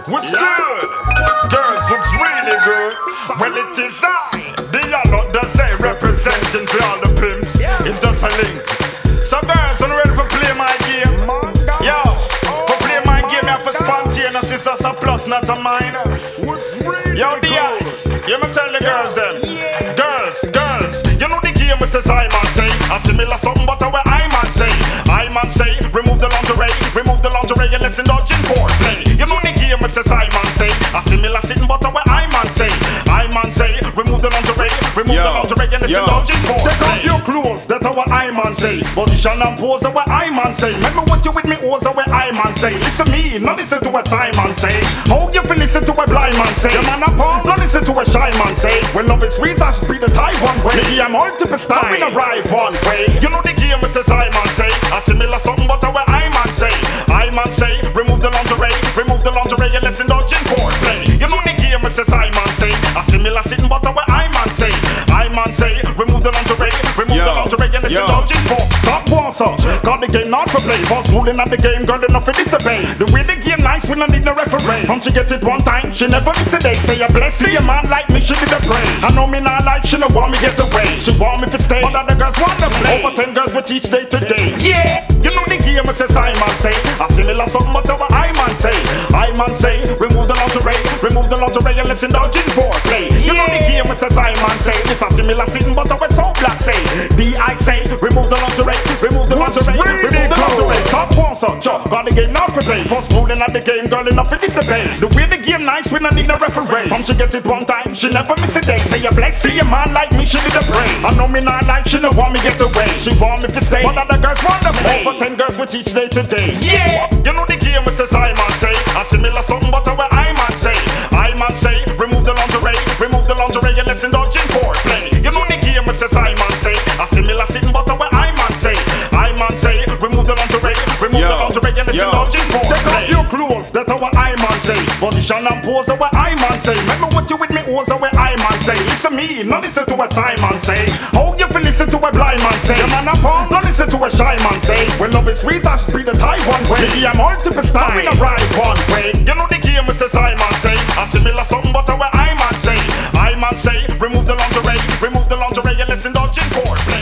What's good? Girls, what's really good? Well, it is I, the yellow that say representing for all the pimps. It's just a link. So girls, are you ready for play my game? Yo, for play my game, you have for spontaneous. It's just a plus, not a minus. Yo, the ice, you me tell the girls them. Girls, you know the game it says I man say. A similar something but where I man say. I man say, remove the lingerie and let's indulge in foreplay. You know the game it says I man say. A similar sitting but where I man say. I man say, remove the lingerie and let's indulge in foreplay. Take off your clothes, that's what I man say. Position and pose where I man say. Remember what you with me oza where I man say. Listen me, not listen to what I man say. How you feel listen to what blind man say. The man up on, not listen to what shy man say. When love is sweet, I should be the type one way. Maybe I'm multiple style, I'm in a right one way. You know the game it says I man say. A similar something but where I man say. I man say, remove the lingerie and let's indulge in foreplay. You know the game it says I man say. A similar sitting but where I man say. I man say, remove the lingerie and let's indulge in foreplay. Stop once up, cause the game not for play. Boss ruling at the game, girl enough to disobey. The way the game nice, we don't need no referee. From she get it one time, she never miss a day. Say a blessing, a man like me, she did a pray. I know me not like, she don't want me get away. She want me to stay, but other girls want to play. Over 10 girls with each day to day. Yeah, you know the game it says I man say. A similar something but what I man say. I man say, remove the lingerie and let's indulge in foreplay. You know the game it says I man say. It's a similar sitting but we're so black say. I say, remove the lingerie. Stop once up, chop, got the game not for play. First ruling at the game, girl enough to disobey. The way the game nice, we don't need no referee. From she get it one time, she never miss a day. Say a bless, see a man like me, she did a pray. I know me not like, she don't want me get away. She want me to stay, but other girls want to play. Over 10 girls with each day to day. Yeah, you know the game it says I man say. A similar something but where I man say. I man say, remove the lingerie and let's indulge in foreplay. You know the game it says I man say. A similar sitting but where I man say. I man say, remove the lingerie and let's indulge in foreplay. Take off your clothes, that's what I man say. Position and pose where I man say. Remember what you with me oza where I man say. Listen me, not listen to what I man say. How you feel listen to what blind man say. The man up on, not listen to what shy man say. When love is sweet, I should be the type one way. Maybe I'm multiple style, I'm in a right one way. You know the game it says I man say. A similar something but where I man say. I man say, remove the lingerie and let's indulge in foreplay.